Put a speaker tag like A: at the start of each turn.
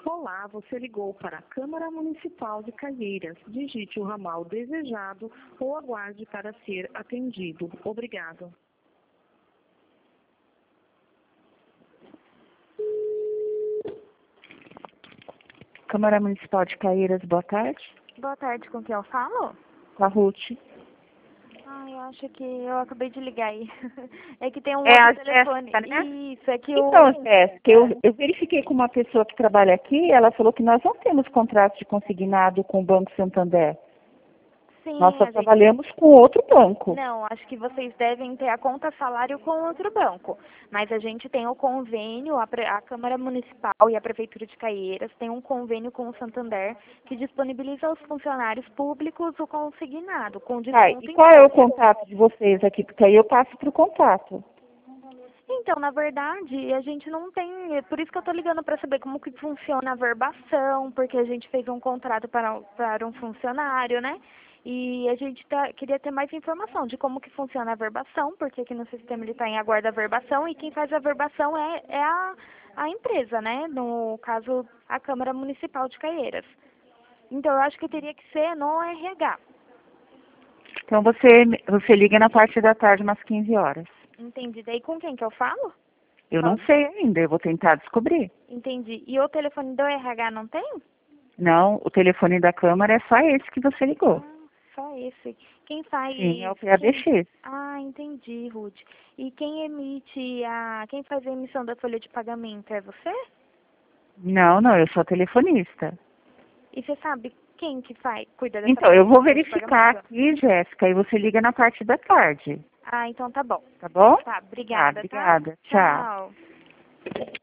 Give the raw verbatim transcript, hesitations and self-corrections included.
A: Olá, você ligou para a Câmara Municipal de Caieiras. Digite o ramal desejado ou aguarde para ser atendido. Obrigado.
B: Câmara Municipal de Caieiras, boa tarde.
C: Boa tarde, com quem eu falo?
B: Com a Ruth.
C: Ah, eu acho que eu acabei de ligar aí. É que tem um
B: É a
C: outro telefone.
B: Jéssica, né?
C: Isso, é que
B: Então,
C: o...
B: Jéssica, eu, eu verifiquei com uma pessoa que trabalha aqui, ela falou que nós não temos contrato de consignado com o Banco Santander. Nós
C: Sim,
B: só
C: a gente...
B: trabalhamos com outro banco.
C: Não, acho que vocês devem ter a conta salário com outro banco. Mas a gente tem o convênio, a, pre- a Câmara Municipal e a Prefeitura de Caieiras tem um convênio com o Santander que disponibiliza aos funcionários públicos o consignado, com
B: Tá,
C: desconto
B: e
C: em
B: qual é o
C: tudo.
B: contato de vocês aqui? Porque aí eu passo para o contato.
C: Então, na verdade, a gente não tem, é por isso que eu estou ligando para saber como que funciona a verbação, porque a gente fez um contrato para, para um funcionário, né? E a gente tá, queria ter mais informação de como que funciona a verbação, porque aqui no sistema ele está em aguardo da verbação e quem faz a verbação é, é a, a empresa, né? No caso, a Câmara Municipal de Caieiras. Então, eu acho que teria que ser no R H.
B: Então você, você liga na parte da tarde, umas quinze horas.
C: Entendi. Daí com quem que eu falo?
B: Eu não sei ainda, eu vou tentar descobrir.
C: Entendi. E o telefone do R H não tem?
B: Não, o telefone da Câmara é só esse que você ligou.
C: Ah, só esse. Quem faz...
B: Sim, é o
C: quem-
B: P A B X.
C: Ah, entendi, Ruth. E quem emite a... Quem faz a emissão da folha de pagamento é você?
B: Não, não, eu sou telefonista.
C: E você sabe quem que faz, cuida dessa
B: Então, eu
C: parte da
B: vou
C: folha de
B: verificar
C: pagamento?
B: aqui, Jéssica, e você liga na parte da tarde,
C: Ah, então tá bom.
B: tá bom?
C: Tá,
B: Tá,
C: obrigada, tá?
B: obrigada. Tchau.
C: Tchau.